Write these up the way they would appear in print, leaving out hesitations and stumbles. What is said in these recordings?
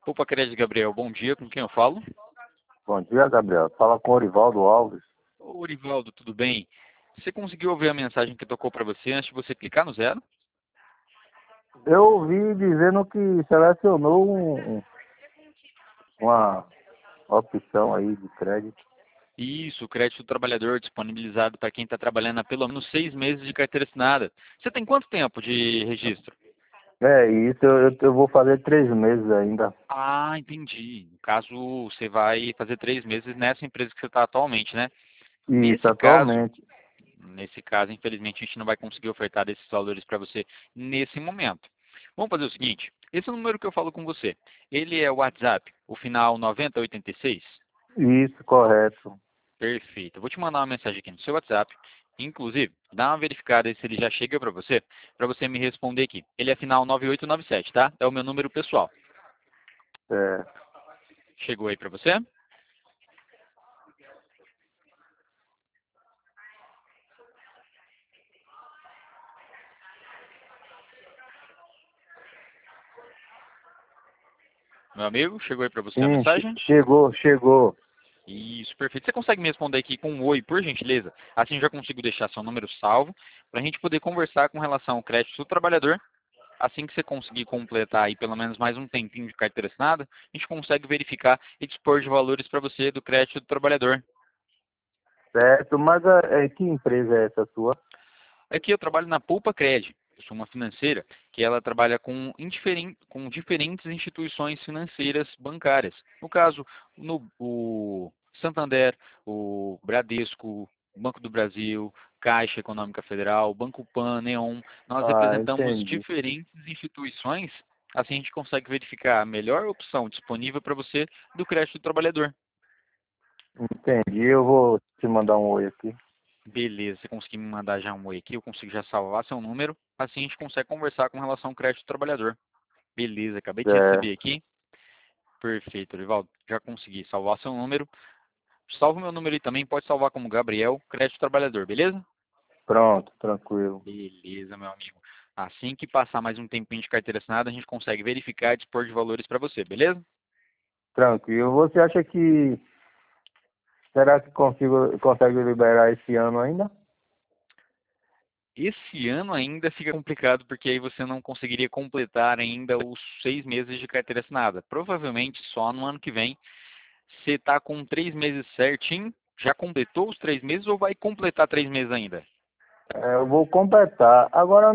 Opa, Crédito Gabriel, bom dia, com quem eu falo? Bom dia, Gabriel. Fala com o Orivaldo Alves. Ô, Orivaldo, tudo bem? Você conseguiu ouvir a mensagem que tocou para você antes de você clicar no zero? Eu ouvi dizendo que selecionou uma opção aí de crédito. Isso, o crédito do trabalhador disponibilizado para quem está trabalhando há pelo menos 6 meses de carteira assinada. Você tem quanto tempo de registro? É isso, eu vou fazer 3 meses ainda. Ah, entendi. No caso, você vai fazer 3 meses nessa empresa que você está atualmente, né? Isso, Nesse caso, atualmente. nesse caso, infelizmente, a gente não vai conseguir ofertar esses valores para você nesse momento. Vamos fazer o seguinte, esse número que eu falo com você, ele é o WhatsApp, o final 9086? Isso, correto. Perfeito. Eu vou te mandar uma mensagem aqui no seu WhatsApp. Inclusive, dá uma verificada se ele já chega para você me responder aqui. Ele é final 9897, tá? É o meu número pessoal. É. Chegou aí para você? Meu amigo, chegou aí para você a Sim, mensagem? chegou. Isso, perfeito. Você consegue me responder aqui com um oi, por gentileza? Assim eu já consigo deixar seu número salvo para a gente poder conversar com relação ao crédito do trabalhador. Assim que você conseguir completar aí pelo menos mais um tempinho de carteira assinada, a gente consegue verificar e dispor de valores para você do crédito do trabalhador. Certo, mas que empresa é essa sua? Aqui eu trabalho na Poupa Cred. Eu sou uma financeira que ela trabalha com diferentes instituições financeiras bancárias. No caso, o Santander, o Bradesco, o Banco do Brasil, Caixa Econômica Federal, Banco Pan, Neon. Nós Ah, representamos entendi. diferentes instituições. Assim a gente consegue verificar a melhor opção disponível para você do crédito do trabalhador. Entendi. Eu vou te mandar um oi aqui. Beleza, você conseguir me mandar já um oi aqui, eu consigo já salvar seu número, assim a gente consegue conversar com relação ao crédito do trabalhador. Beleza, acabei de receber Certo. aqui. Perfeito, Rivaldo, já consegui salvar seu número. Salva o meu número aí também, pode salvar como Gabriel, crédito do trabalhador, beleza? Pronto, tranquilo. Beleza, meu amigo. Assim que passar mais um tempinho de carteira assinada, a gente consegue verificar e dispor de valores para você, beleza? Tranquilo. Você acha que será que consegue liberar esse ano ainda? Esse ano ainda fica complicado, porque aí você não conseguiria completar ainda os 6 meses de carteira assinada. Provavelmente só no ano que vem. Você está com 3 meses certinho? Já completou os 3 meses ou vai completar 3 meses ainda? Eu vou completar. Agora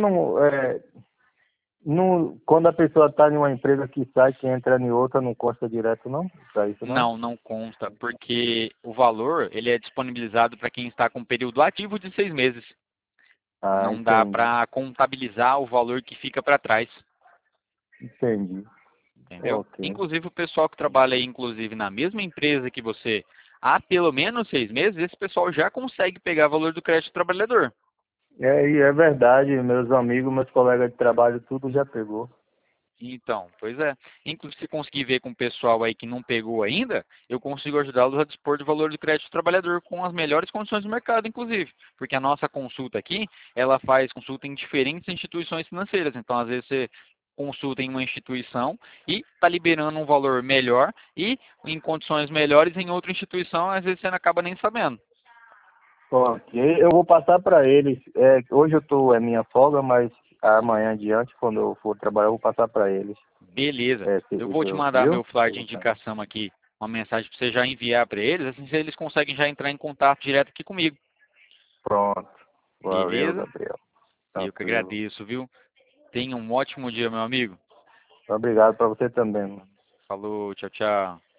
quando a pessoa está em uma empresa que sai, que entra em outra, não consta direto não? Para isso não? Não, não consta, porque o valor ele é disponibilizado para quem está com período ativo de 6 meses. Ah, Não dá entendi. para contabilizar o valor que fica para trás, Entendi. entendeu? Ok. Inclusive o pessoal que trabalha aí, inclusive na mesma empresa que você há pelo menos 6 meses, esse pessoal já consegue pegar o valor do crédito do trabalhador. E é verdade, meus amigos, meus colegas de trabalho, tudo já pegou. Então, pois é. Inclusive, se conseguir ver com o pessoal aí que não pegou ainda, eu consigo ajudá-los a dispor do valor do crédito do trabalhador com as melhores condições do mercado, inclusive. Porque a nossa consulta aqui, ela faz consulta em diferentes instituições financeiras. Então, às vezes, você consulta em uma instituição e está liberando um valor melhor e em condições melhores em outra instituição, às vezes você não acaba nem sabendo. Ok, eu vou passar para eles. Hoje é minha folga, mas amanhã em diante, quando eu for trabalhar, eu vou passar para eles. Beleza. Eu vou te mandar Viu? meu flyer de indicação aqui, uma mensagem para você já enviar para eles, assim eles conseguem já entrar em contato direto aqui comigo. Pronto. Valeu, Beleza? Gabriel. Eu que Tranquilo. agradeço, viu? Tenha um ótimo dia, meu amigo. Obrigado para você também, mano. Falou, tchau, tchau.